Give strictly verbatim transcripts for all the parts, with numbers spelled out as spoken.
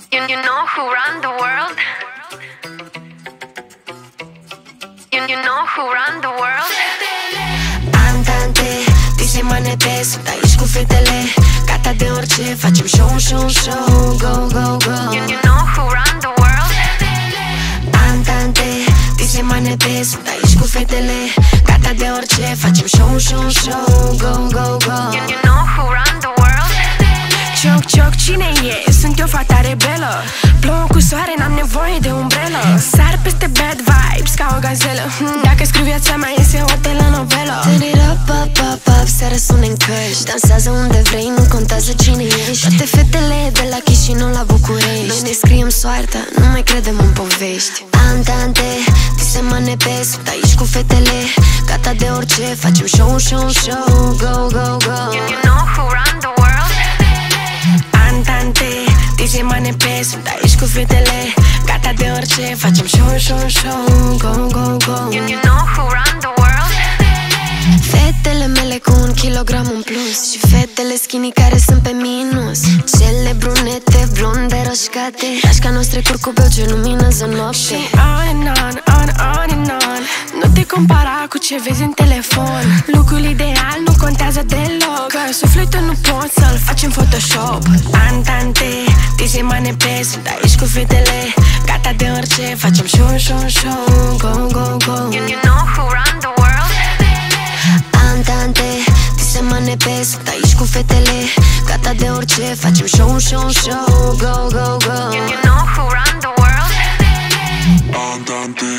You, you know who run the world? You, you know who run the world? Andante, dise manete, sunt aici cu fetele, gata de orice, facem show, show, show, go, go, go. You, you know who run the world? Andante, dise manete, sunt aici cu fetele, gata de orice, facem show, show, show, go, go, go. You, you know who run the world? Cioc, cioc, cine e? Sunt eu fata rebelă, plouă cu soare, n-am nevoie de umbrelă. Sar peste bad vibes ca o gazelă. Dacă scriu viața mea, iese o telenovelă. Turn it up, up, up, up, să răsune în căști. Dansează unde vrei, nu contează cine ești. Toate fetele de la Chișinău la București. Noi ne scriem soarta, nu mai credem în povești. Andante, dise manepe, sunt aici cu fetele, gata de orice, facem show, show, show, go, go, go. You, you know who run the world? Andante, dise manepe, sunt aici cu fetele, gata de orice, facem show, show, show, go, go, go. You, you know who run the world? Fetele mele cu un kilogram în plus și fetele skinny care sunt pe minus. Cele brunete, blonde, roșcate, gașca noastră curg cu băuce, luminează noapte. Și on and on, on, on and on. Nu te compara cu ce vezi în telefon. Lucrul ideal nu contează deloc, că sufletul nu poți să-l faci în Photoshop. Andante, dise manepe, sunt aici cu fetele, gata de orice, facem show, show, show, go, go, go. You, you know who run the world? Andante, dise manepe, sunt aici cu fetele, gata de orice, facem show, show, show, go, go, go. You, you know who run the world? Andante,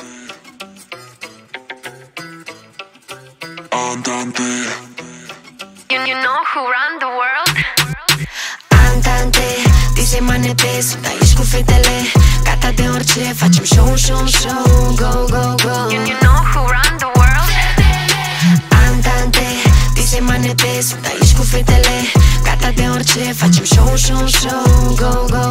Andante, You, you know who run the world? Andante, dise manepe, sunt aici cu fetele, gata de orice, facem show, show, show, go, go, go. You, you know who run the world? Andante, dise manepe, sunt aici cu fetele, gata de orice, facem show, show, show, go, go,